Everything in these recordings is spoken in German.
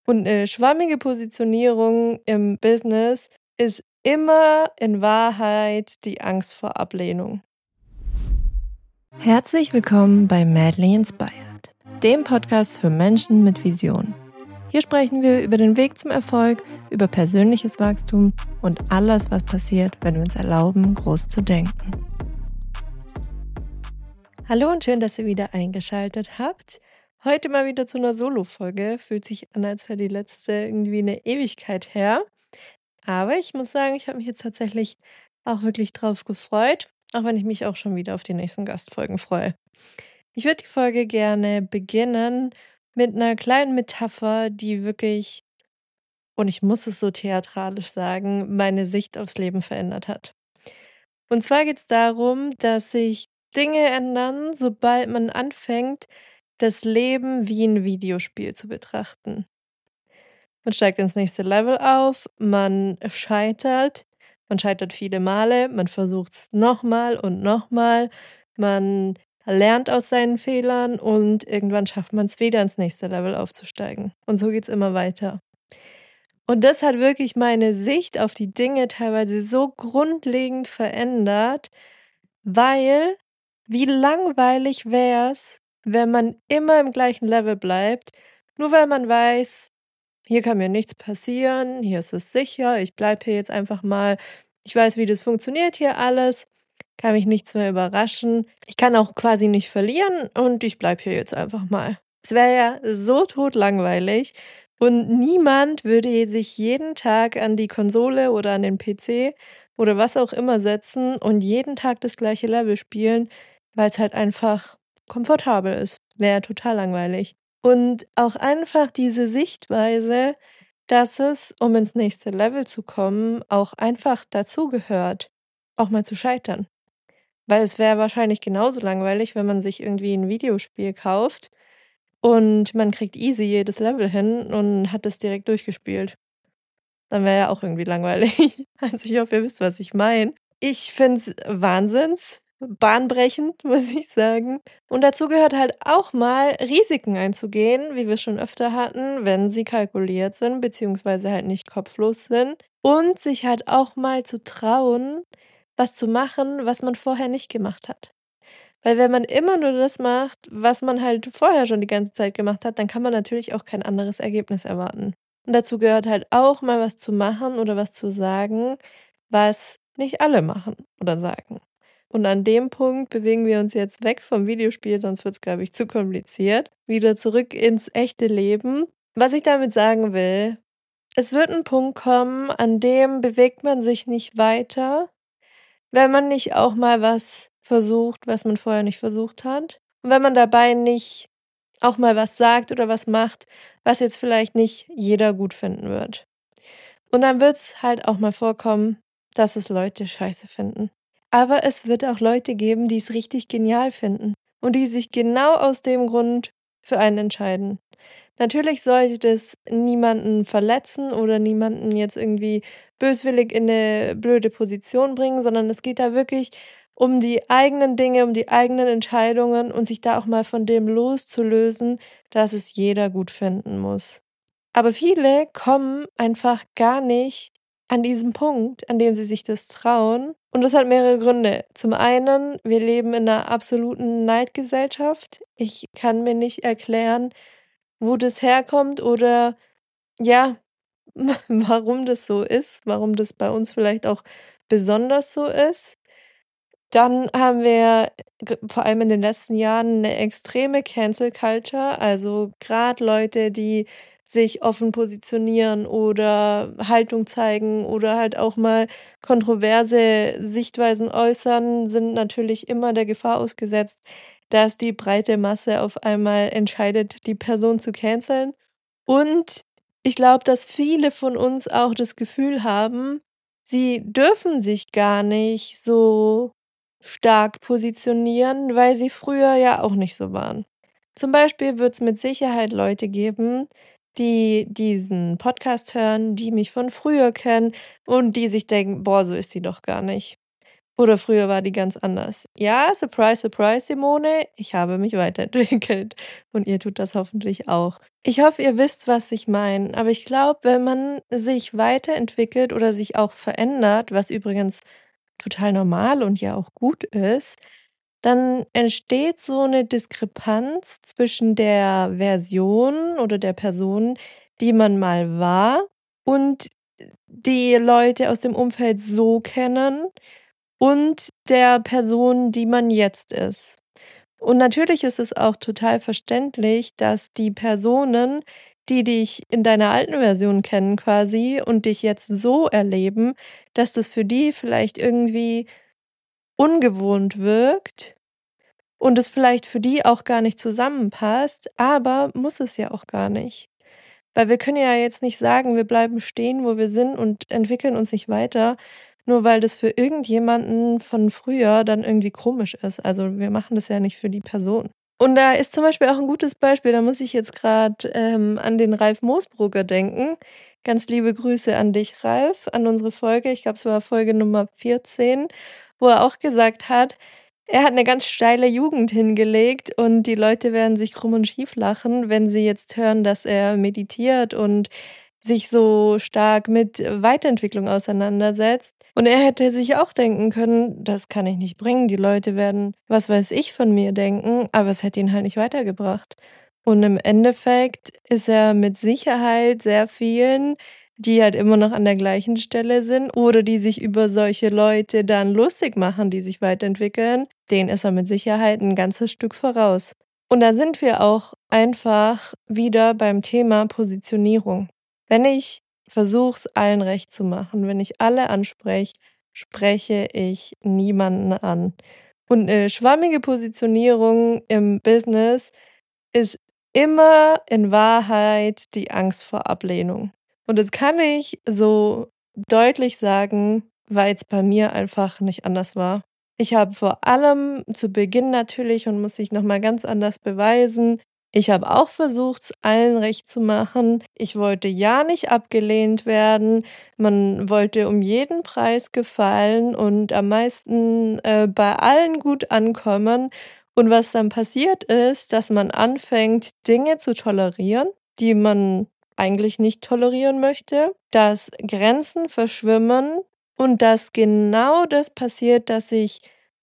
Und 'ne schwammige Positionierung im Business ist immer in Wahrheit die Angst vor Ablehnung. Herzlich willkommen bei Madly Inspired, dem Podcast für Menschen mit Vision. Hier sprechen wir über den Weg zum Erfolg, über persönliches Wachstum und alles, was passiert, wenn wir uns erlauben, groß zu denken. Hallo und schön, dass ihr wieder eingeschaltet habt. Heute mal wieder zu einer Solo-Folge. Fühlt sich an, als wäre die letzte irgendwie eine Ewigkeit her. Aber ich muss sagen, ich habe mich jetzt tatsächlich auch wirklich drauf gefreut, auch wenn ich mich auch schon wieder auf die nächsten Gastfolgen freue. Ich würde die Folge gerne beginnen mit einer kleinen Metapher, die wirklich, und ich muss es so theatralisch sagen, meine Sicht aufs Leben verändert hat. Und zwar geht es darum, dass sich Dinge ändern, sobald man anfängt, das Leben wie ein Videospiel zu betrachten. Man steigt ins nächste Level auf, man scheitert viele Male, man versucht's nochmal und nochmal, man lernt aus seinen Fehlern und irgendwann schafft man es wieder ins nächste Level aufzusteigen. Und so geht's immer weiter. Und das hat wirklich meine Sicht auf die Dinge teilweise so grundlegend verändert, weil wie langweilig wär's, wenn man immer im gleichen Level bleibt, nur weil man weiß, hier kann mir nichts passieren, hier ist es sicher, ich bleibe hier jetzt einfach mal. Ich weiß, wie das funktioniert hier alles, kann mich nichts mehr überraschen. Ich kann auch quasi nicht verlieren und ich bleibe hier jetzt einfach mal. Es wäre ja so totlangweilig und niemand würde sich jeden Tag an die Konsole oder an den PC oder was auch immer setzen und jeden Tag das gleiche Level spielen, weil es halt einfach komfortabel ist. Wäre ja total langweilig. Und auch einfach diese Sichtweise, dass es, um ins nächste Level zu kommen, auch einfach dazugehört, auch mal zu scheitern. Weil es wäre wahrscheinlich genauso langweilig, wenn man sich irgendwie ein Videospiel kauft und man kriegt easy jedes Level hin und hat das direkt durchgespielt. Dann wäre ja auch irgendwie langweilig. Also, ich hoffe, ihr wisst, was ich meine. Ich finde es wahnsinns bahnbrechend, muss ich sagen. Und dazu gehört halt auch mal, Risiken einzugehen, wie wir es schon öfter hatten, wenn sie kalkuliert sind, beziehungsweise halt nicht kopflos sind. Und sich halt auch mal zu trauen, was zu machen, was man vorher nicht gemacht hat. Weil wenn man immer nur das macht, was man halt vorher schon die ganze Zeit gemacht hat, dann kann man natürlich auch kein anderes Ergebnis erwarten. Und dazu gehört halt auch mal was zu machen oder was zu sagen, was nicht alle machen oder sagen. Und an dem Punkt bewegen wir uns jetzt weg vom Videospiel, sonst wird es, glaube ich, zu kompliziert. Wieder zurück ins echte Leben. Was ich damit sagen will, es wird ein Punkt kommen, an dem bewegt man sich nicht weiter, wenn man nicht auch mal was versucht, was man vorher nicht versucht hat. Und wenn man dabei nicht auch mal was sagt oder was macht, was jetzt vielleicht nicht jeder gut finden wird. Und dann wird's halt auch mal vorkommen, dass es Leute scheiße finden. Aber es wird auch Leute geben, die es richtig genial finden und die sich genau aus dem Grund für einen entscheiden. Natürlich sollte das niemanden verletzen oder niemanden jetzt irgendwie böswillig in eine blöde Position bringen, sondern es geht da wirklich um die eigenen Dinge, um die eigenen Entscheidungen und sich da auch mal von dem loszulösen, dass es jeder gut finden muss. Aber viele kommen einfach gar nicht an diesen Punkt, an dem sie sich das trauen. Und das hat mehrere Gründe. Zum einen, wir leben in einer absoluten Neidgesellschaft. Ich kann mir nicht erklären, wo das herkommt oder ja, warum das so ist, warum das bei uns vielleicht auch besonders so ist. Dann haben wir vor allem in den letzten Jahren eine extreme Cancel Culture, also gerade Leute, die sich offen positionieren oder Haltung zeigen oder halt auch mal kontroverse Sichtweisen äußern, sind natürlich immer der Gefahr ausgesetzt, dass die breite Masse auf einmal entscheidet, die Person zu canceln. Und ich glaube, dass viele von uns auch das Gefühl haben, sie dürfen sich gar nicht so stark positionieren, weil sie früher ja auch nicht so waren. Zum Beispiel wird es mit Sicherheit Leute geben, die diesen Podcast hören, die mich von früher kennen und die sich denken: „Boah, so ist sie doch gar nicht.“ Oder früher war die ganz anders. Ja, surprise, surprise, Simone, ich habe mich weiterentwickelt und ihr tut das hoffentlich auch. Ich hoffe, ihr wisst, was ich meine, aber ich glaube, wenn man sich weiterentwickelt oder sich auch verändert, was übrigens total normal und ja auch gut ist, dann entsteht so eine Diskrepanz zwischen der Version oder der Person, die man mal war und die Leute aus dem Umfeld so kennen und der Person, die man jetzt ist. Und natürlich ist es auch total verständlich, dass die Personen, die dich in deiner alten Version kennen quasi und dich jetzt so erleben, dass das für die vielleicht irgendwie ungewohnt wirkt und es vielleicht für die auch gar nicht zusammenpasst, aber muss es ja auch gar nicht. Weil wir können ja jetzt nicht sagen, wir bleiben stehen, wo wir sind und entwickeln uns nicht weiter, nur weil das für irgendjemanden von früher dann irgendwie komisch ist. Also, wir machen das ja nicht für die Person. Und da ist zum Beispiel auch ein gutes Beispiel, da muss ich jetzt gerade an den Ralf Moosbrugger denken. Ganz liebe Grüße an dich, Ralf, an unsere Folge. Ich glaube, es war Folge Nummer 14, wo er auch gesagt hat, er hat eine ganz steile Jugend hingelegt und die Leute werden sich krumm und schief lachen, wenn sie jetzt hören, dass er meditiert und sich so stark mit Weiterentwicklung auseinandersetzt. Und er hätte sich auch denken können: „Das kann ich nicht bringen. Die Leute werden, was weiß ich, von mir denken“, aber es hätte ihn halt nicht weitergebracht. Und im Endeffekt ist er mit Sicherheit sehr vielen, die halt immer noch an der gleichen Stelle sind oder die sich über solche Leute dann lustig machen, die sich weiterentwickeln, denen ist er mit Sicherheit ein ganzes Stück voraus. Und da sind wir auch einfach wieder beim Thema Positionierung. Wenn ich versuche, es allen recht zu machen, wenn ich alle anspreche, spreche ich niemanden an. Und 'ne schwammige Positionierung im Business ist immer in Wahrheit die Angst vor Ablehnung. Und das kann ich so deutlich sagen, weil's bei mir einfach nicht anders war. Ich habe vor allem zu Beginn natürlich und muss ich noch mal ganz anders beweisen, ich habe auch versucht, es allen recht zu machen. Ich wollte ja nicht abgelehnt werden. Man wollte um jeden Preis gefallen und am meisten, bei allen gut ankommen. Und was dann passiert ist, dass man anfängt, Dinge zu tolerieren, die man eigentlich nicht tolerieren möchte, dass Grenzen verschwimmen und dass genau das passiert, dass ich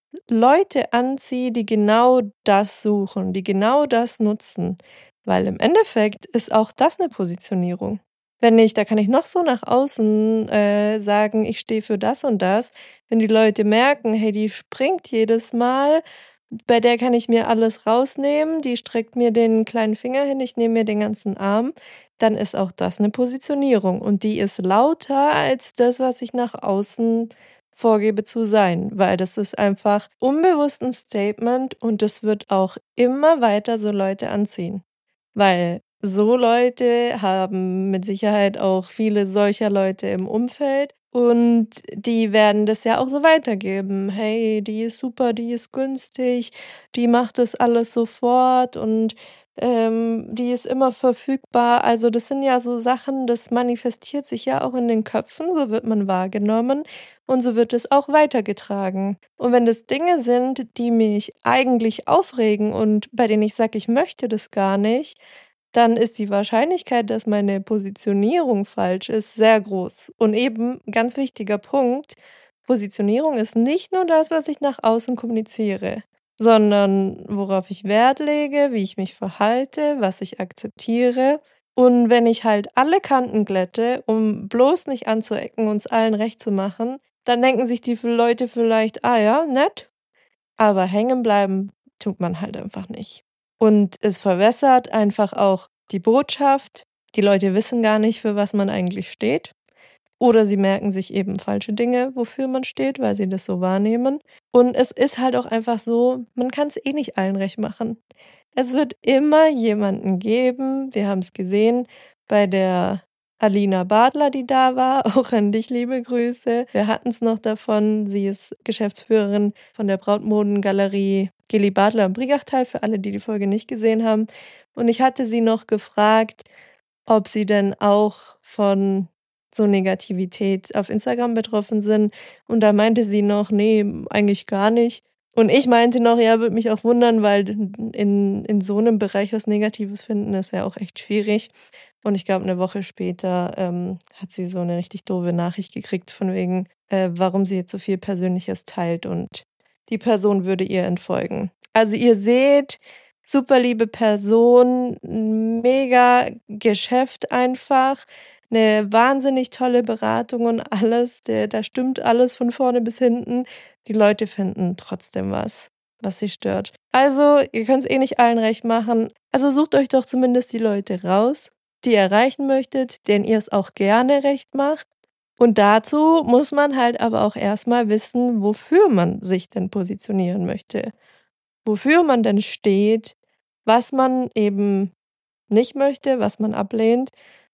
Leute anziehe, die genau das suchen, die genau das nutzen. Weil im Endeffekt ist auch das 'ne Positionierung. Wenn ich da kann ich noch so nach außen, sagen, ich stehe für das und das. Wenn die Leute merken: „Hey, die springt jedes Mal, bei der kann ich mir alles rausnehmen, die streckt mir den kleinen Finger hin, ich nehme mir den ganzen Arm“, dann ist auch das 'ne Positionierung und die ist lauter als das, was ich nach außen vorgebe zu sein, weil das ist einfach unbewusst 'n Statement und das wird auch immer weiter so Leute anziehen. Weil so Leute haben mit Sicherheit auch viele solcher Leute im Umfeld und die werden das ja auch so weitergeben. „Hey, die ist super, die ist günstig, die macht das alles sofort und, die ist immer verfügbar.“ Also, das sind ja so Sachen, das manifestiert sich ja auch in den Köpfen, so wird man wahrgenommen und so wird es auch weitergetragen. Und wenn das Dinge sind, die mich eigentlich aufregen und bei denen ich sage, ich möchte das gar nicht, dann ist die Wahrscheinlichkeit, dass meine Positionierung falsch ist, sehr groß. Und eben, ganz wichtiger Punkt, Positionierung ist nicht nur das, was ich nach außen kommuniziere, sondern worauf ich Wert lege, wie ich mich verhalte, was ich akzeptiere. Und wenn ich halt alle Kanten glätte, um bloß nicht anzuecken, uns allen recht zu machen, dann denken sich die Leute vielleicht: „Ah ja, nett“, aber hängen bleiben tut man halt einfach nicht. Und es verwässert einfach auch die Botschaft. Die Leute wissen gar nicht, für was man eigentlich steht. Oder sie merken sich eben falsche Dinge, wofür man steht, weil sie das so wahrnehmen. Und es ist halt auch einfach so, man kann es eh nicht allen recht machen. Es wird immer jemanden geben, wir haben es gesehen bei der Alina Badler, die da war, auch an dich liebe Grüße. Wir hatten es noch davon, sie ist Geschäftsführerin von der Brautmodengalerie Gilli Badler im Brigachtal, für alle, die die Folge nicht gesehen haben. Und ich hatte sie noch gefragt, ob sie denn auch von so Negativität auf Instagram betroffen sind. Und da meinte sie noch: „Nee, eigentlich gar nicht.“ Und ich meinte noch: „Ja, würde mich auch wundern, weil in so 'nem Bereich was Negatives finden ist ja auch echt schwierig.“ Und ich glaube, 'ne Woche später, hat sie so 'ne richtig doofe Nachricht gekriegt von wegen, warum sie jetzt so viel Persönliches teilt und die Person würde ihr entfolgen. Also, ihr seht, super liebe Person, mega Geschäft einfach, 'ne wahnsinnig tolle Beratung und alles. Da stimmt alles von vorne bis hinten. Die Leute finden trotzdem was sie stört. Also, ihr könnt's eh nicht allen recht machen. Also, sucht euch doch zumindest die Leute raus, die ihr erreichen möchtet, denen ihr's auch gerne recht macht. Und dazu muss man halt aber auch erst mal wissen, wofür man sich denn positionieren möchte, wofür man denn steht, was man eben nicht möchte, was man ablehnt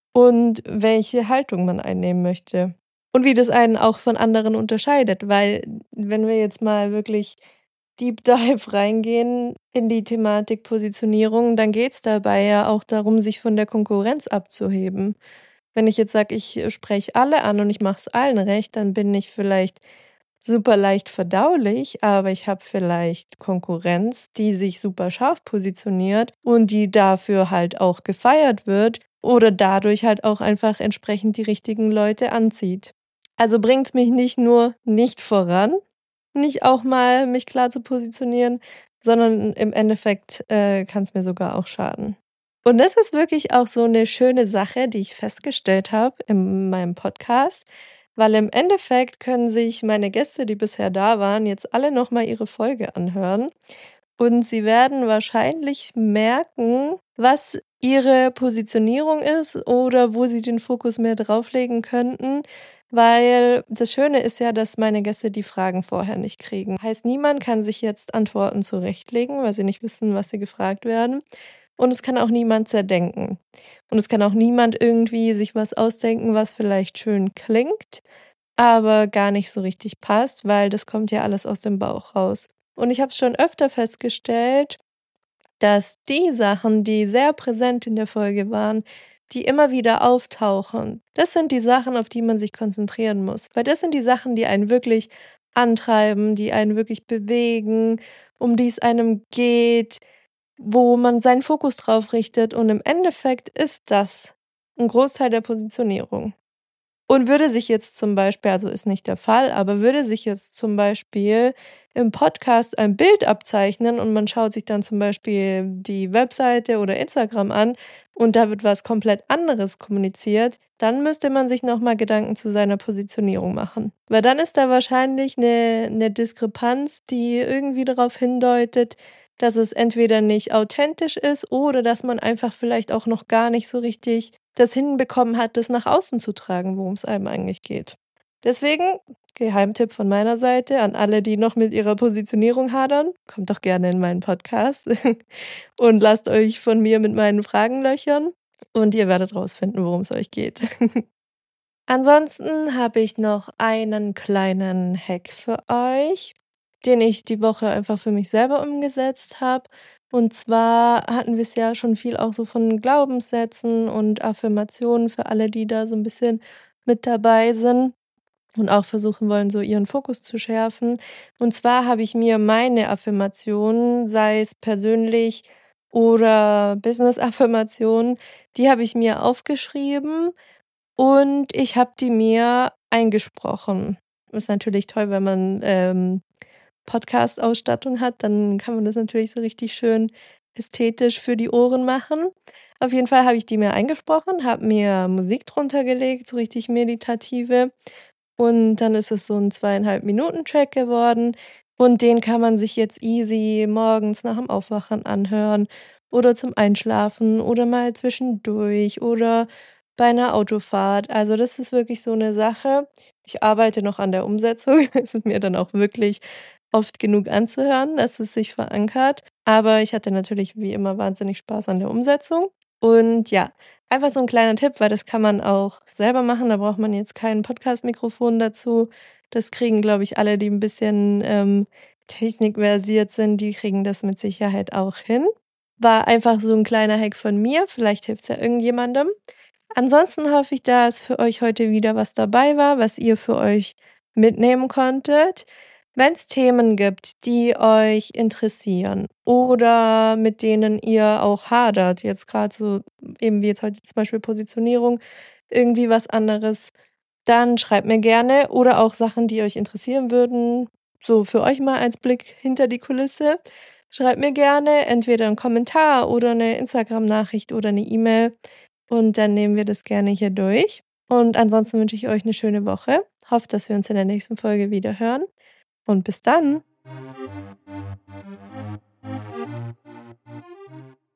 und welche Haltung man einnehmen möchte. Und wie das einen auch von anderen unterscheidet, weil wenn wir jetzt mal wirklich Deep Dive reingehen in die Thematik Positionierung, dann geht's dabei ja auch darum, sich von der Konkurrenz abzuheben. Wenn ich jetzt sage, ich spreche alle an und ich mache es allen recht, dann bin ich vielleicht super leicht verdaulich, aber ich habe vielleicht Konkurrenz, die sich super scharf positioniert und die dafür halt auch gefeiert wird oder dadurch halt auch einfach entsprechend die richtigen Leute anzieht. Also bringt's mich nicht nur nicht voran, nicht auch mal mich klar zu positionieren, sondern im Endeffekt, kann's mir sogar auch schaden. Und das ist wirklich auch so 'ne schöne Sache, die ich festgestellt habe in meinem Podcast, weil im Endeffekt können sich meine Gäste, die bisher da waren, jetzt alle noch mal ihre Folge anhören und sie werden wahrscheinlich merken, was ihre Positionierung ist oder wo sie den Fokus mehr drauflegen könnten, weil das Schöne ist ja, dass meine Gäste die Fragen vorher nicht kriegen. Heißt, niemand kann sich jetzt Antworten zurechtlegen, weil sie nicht wissen, was sie gefragt werden. Und es kann auch niemand zerdenken. Und es kann auch niemand irgendwie sich was ausdenken, was vielleicht schön klingt, aber gar nicht so richtig passt, weil das kommt ja alles aus dem Bauch raus. Und ich habe schon öfter festgestellt, dass die Sachen, die sehr präsent in der Folge waren, die immer wieder auftauchen, das sind die Sachen, auf die man sich konzentrieren muss. Weil das sind die Sachen, die einen wirklich antreiben, die einen wirklich bewegen, um die es einem geht, wo man seinen Fokus drauf richtet und im Endeffekt ist das 'n Großteil der Positionierung. Und würde sich jetzt zum Beispiel also ist nicht der Fall, aber würde sich jetzt zum Beispiel im Podcast ein Bild abzeichnen und man schaut sich dann zum Beispiel die Webseite oder Instagram an und da wird was komplett anderes kommuniziert, dann müsste man sich noch mal Gedanken zu seiner Positionierung machen. Weil dann ist da wahrscheinlich 'ne Diskrepanz, die irgendwie darauf hindeutet, dass es entweder nicht authentisch ist oder dass man einfach vielleicht auch noch gar nicht so richtig das hinbekommen hat, das nach außen zu tragen, worum's einem eigentlich geht. Deswegen, Geheimtipp von meiner Seite an alle, die noch mit ihrer Positionierung hadern: Kommt doch gerne in meinen Podcast und lasst euch von mir mit meinen Fragen löchern und ihr werdet rausfinden, worum's euch geht. Ansonsten habe ich noch einen kleinen Hack für euch, den ich die Woche einfach für mich selber umgesetzt habe. Und zwar hatten wir's ja schon viel auch so von Glaubenssätzen und Affirmationen für alle, die da so 'n bisschen mit dabei sind und auch versuchen wollen, so ihren Fokus zu schärfen. Und zwar habe ich mir meine Affirmationen, sei es persönlich oder Business-Affirmationen, die habe ich mir aufgeschrieben und ich habe die mir eingesprochen. Ist natürlich toll, wenn man, Podcast-Ausstattung hat, dann kann man das natürlich so richtig schön ästhetisch für die Ohren machen. Auf jeden Fall habe ich die mir eingesprochen, habe mir Musik drunter gelegt, so richtig meditative. Und dann ist es so 'n 2,5 Minuten Track geworden und den kann man sich jetzt easy morgens nach'm Aufwachen anhören oder zum Einschlafen oder mal zwischendurch oder bei 'ner Autofahrt. Also, das ist wirklich so 'ne Sache. Ich arbeite noch an der Umsetzung. Es ist mir dann auch wirklich oft genug anzuhören, dass es sich verankert. Aber ich hatte natürlich wie immer wahnsinnig Spaß an der Umsetzung. Und ja, einfach so 'n kleiner Tipp, weil das kann man auch selber machen. Da braucht man jetzt kein Podcast-Mikrofon dazu. Das kriegen, glaube ich, alle, die 'n bisschen, technikversiert sind, die kriegen das mit Sicherheit auch hin. War einfach so 'n kleiner Hack von mir. Vielleicht hilft's ja irgendjemandem. Ansonsten hoffe ich, dass für euch heute wieder was dabei war, was ihr für euch mitnehmen konntet. Wenn es Themen gibt, die euch interessieren oder mit denen ihr auch hadert, jetzt gerade so eben wie jetzt heute zum Beispiel Positionierung, irgendwie was anderes, dann schreibt mir gerne oder auch Sachen, die euch interessieren würden, so für euch mal als Blick hinter die Kulisse. Schreibt mir gerne entweder 'n Kommentar oder 'ne Instagram-Nachricht oder 'ne E-Mail und dann nehmen wir das gerne hier durch. Und ansonsten wünsche ich euch 'ne schöne Woche. Hoffe, dass wir uns in der nächsten Folge wieder hören und bis dann.